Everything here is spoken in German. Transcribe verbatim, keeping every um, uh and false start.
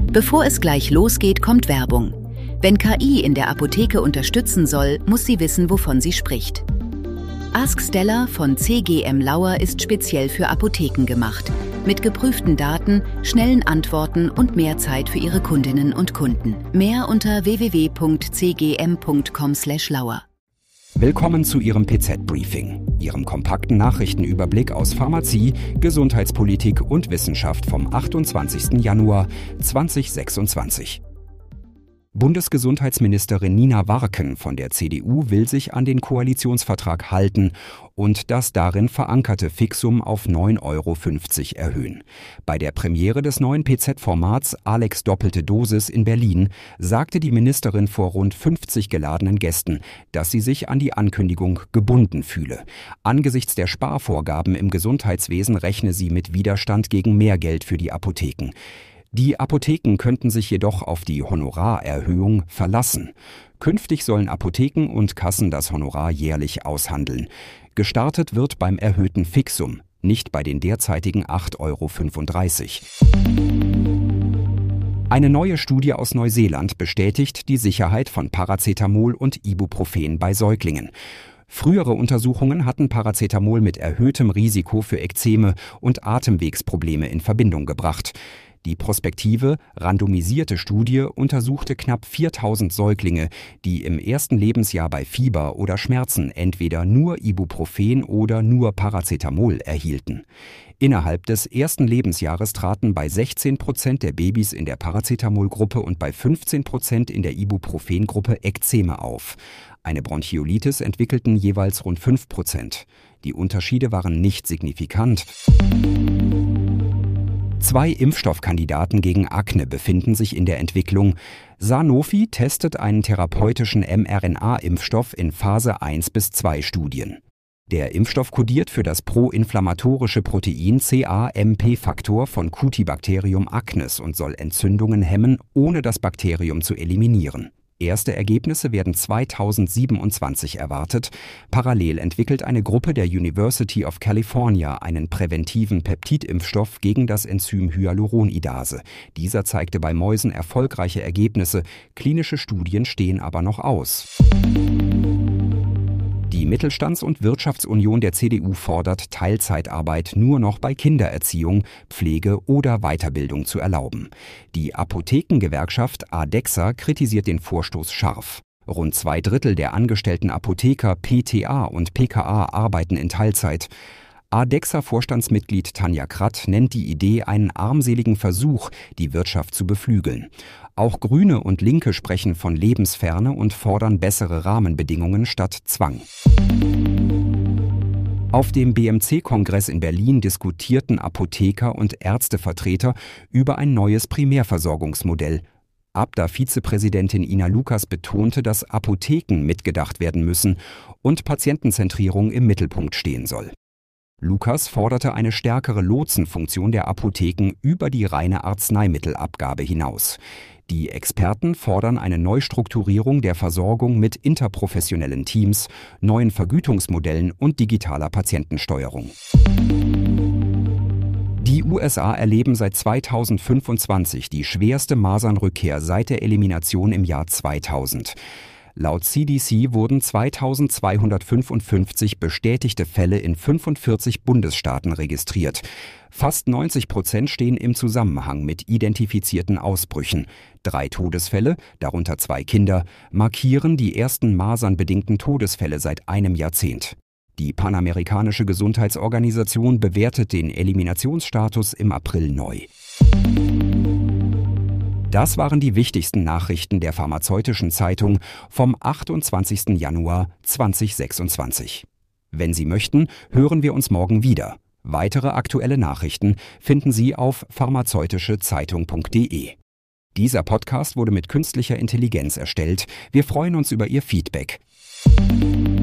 Bevor es gleich losgeht, kommt Werbung. Wenn K I in der Apotheke unterstützen soll, muss sie wissen, wovon sie spricht. Ask Stella von C G M Lauer ist speziell für Apotheken gemacht. Mit geprüften Daten, schnellen Antworten und mehr Zeit für Ihre Kundinnen und Kunden. Mehr unter w w w punkt c g m punkt com slash lauer. Willkommen zu Ihrem P Z-Briefing, Ihrem kompakten Nachrichtenüberblick aus Pharmazie, Gesundheitspolitik und Wissenschaft vom achtundzwanzigsten Januar zweitausendsechsundzwanzig. Bundesgesundheitsministerin Nina Warken von der C D U will sich an den Koalitionsvertrag halten und das darin verankerte Fixum auf neun Euro fünfzig erhöhen. Bei der Premiere des neuen P Z-Formats Alex Doppelte Dosis in Berlin sagte die Ministerin vor rund fünfzig geladenen Gästen, dass sie sich an die Ankündigung gebunden fühle. Angesichts der Sparvorgaben im Gesundheitswesen rechne sie mit Widerstand gegen mehr Geld für die Apotheken. Die Apotheken könnten sich jedoch auf die Honorarerhöhung verlassen. Künftig sollen Apotheken und Kassen das Honorar jährlich aushandeln. Gestartet wird beim erhöhten Fixum, nicht bei den derzeitigen acht Euro fünfunddreißig. Eine neue Studie aus Neuseeland bestätigt die Sicherheit von Paracetamol und Ibuprofen bei Säuglingen. Frühere Untersuchungen hatten Paracetamol mit erhöhtem Risiko für Ekzeme und Atemwegsprobleme in Verbindung gebracht. Die prospektive, randomisierte Studie untersuchte knapp viertausend Säuglinge, die im ersten Lebensjahr bei Fieber oder Schmerzen entweder nur Ibuprofen oder nur Paracetamol erhielten. Innerhalb des ersten Lebensjahres traten bei sechzehn Prozent der Babys in der Paracetamol-Gruppe und bei fünfzehn Prozent in der Ibuprofen-Gruppe Ekzeme auf. Eine Bronchiolitis entwickelten jeweils rund fünf Prozent. Die Unterschiede waren nicht signifikant. Zwei Impfstoffkandidaten gegen Akne befinden sich in der Entwicklung. Sanofi testet einen therapeutischen mRNA-Impfstoff in Phase eins bis zwei Studien. Der Impfstoff kodiert für das proinflammatorische Protein C A M P-Faktor von Cutibacterium acnes und soll Entzündungen hemmen, ohne das Bakterium zu eliminieren. Erste Ergebnisse werden zweitausendsiebenundzwanzig erwartet. Parallel entwickelt eine Gruppe der University of California einen präventiven Peptidimpfstoff gegen das Enzym Hyaluronidase. Dieser zeigte bei Mäusen erfolgreiche Ergebnisse. Klinische Studien stehen aber noch aus. Die Mittelstands- und Wirtschaftsunion der C D U fordert, Teilzeitarbeit nur noch bei Kindererziehung, Pflege oder Weiterbildung zu erlauben. Die Apothekengewerkschaft ADEXA kritisiert den Vorstoß scharf. Rund zwei Drittel der angestellten Apotheker P T A und P K A arbeiten in Teilzeit. ADEXA-Vorstandsmitglied Tanja Kratt nennt die Idee einen armseligen Versuch, die Wirtschaft zu beflügeln. Auch Grüne und Linke sprechen von Lebensferne und fordern bessere Rahmenbedingungen statt Zwang. Auf dem B M C-Kongress in Berlin diskutierten Apotheker und Ärztevertreter über ein neues Primärversorgungsmodell. Abda-Vizepräsidentin Ina Lukas betonte, dass Apotheken mitgedacht werden müssen und Patientenzentrierung im Mittelpunkt stehen soll. Lukas forderte eine stärkere Lotsenfunktion der Apotheken über die reine Arzneimittelabgabe hinaus. Die Experten fordern eine Neustrukturierung der Versorgung mit interprofessionellen Teams, neuen Vergütungsmodellen und digitaler Patientensteuerung. Die U S A erleben seit zweitausendfünfundzwanzig die schwerste Masernrückkehr seit der Elimination im Jahr zweitausend. Laut C D C wurden zweitausendzweihundertfünfundfünfzig bestätigte Fälle in fünfundvierzig Bundesstaaten registriert. Fast neunzig Prozent stehen im Zusammenhang mit identifizierten Ausbrüchen. Drei Todesfälle, darunter zwei Kinder, markieren die ersten masernbedingten Todesfälle seit einem Jahrzehnt. Die Panamerikanische Gesundheitsorganisation bewertet den Eliminationsstatus im April neu. Das waren die wichtigsten Nachrichten der Pharmazeutischen Zeitung vom achtundzwanzigsten Januar zweitausendsechsundzwanzig. Wenn Sie möchten, hören wir uns morgen wieder. Weitere aktuelle Nachrichten finden Sie auf pharmazeutische zeitung punkt de. Dieser Podcast wurde mit künstlicher Intelligenz erstellt. Wir freuen uns über Ihr Feedback.